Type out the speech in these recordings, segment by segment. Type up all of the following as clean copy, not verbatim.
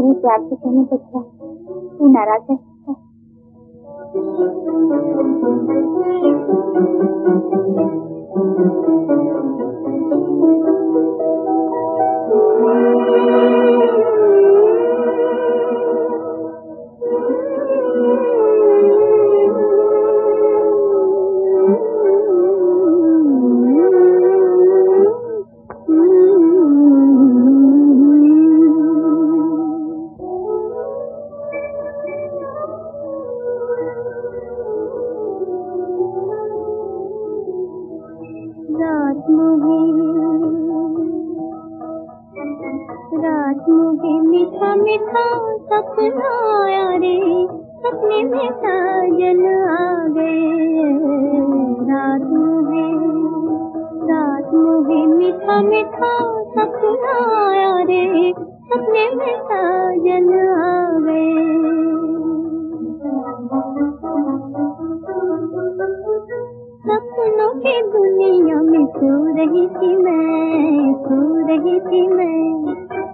मेरे प्यार से कहने बच्चा तू नाराज है। रात मुझे मीठा मीठा सपना आया रे, सपने में साजन आ गए। रात मुझे मीठा मीठा सपना आया रे, सपने में साजन आ गए। सपनों की दुनिया में सो रही थी मैं, सो रही थी मैं।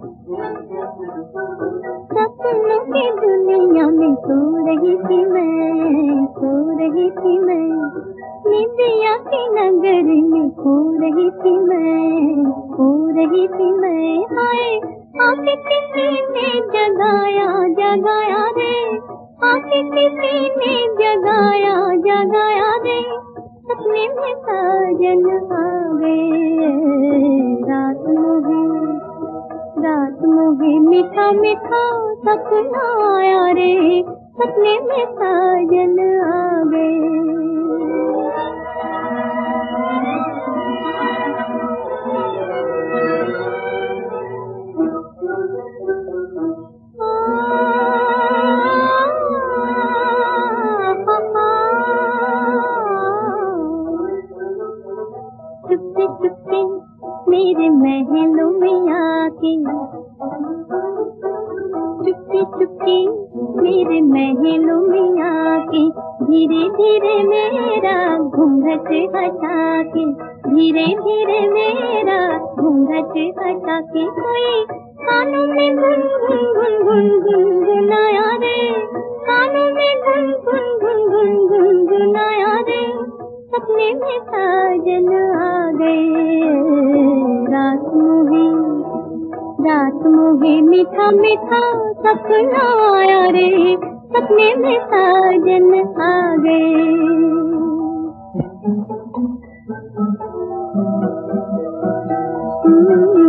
सपनों की दुनिया में सो रही थी मैं, सो रही थी मैं। निंदिया की नगरी में खो रही थी मैं, खो रही थी मैं। हाय आके किसी ने जगाया जगाया रे, आके किसी ने जगाया जगाया रे, सपने में साजन आ गए। रात मुझे मीठा मीठा सपना आया रे, सपने में साजन आ गए। चुपके चुपके मेरे महलों में आके, चुपके चुपके मेरे महलों में आके, धीरे धीरे मेरा घूंघट हटा के, धीरे धीरे मेरा घूंघट हटा के। कोई कानों में गुन गुन गुन गुन गुनगुनाया रे, कानों में गुन गुन गुन गुन गुनगुनाया रे, सपने में साजन आ गए। रात मुझे मीठा मीठा सपना आया रे, सपने में साजन आ गए।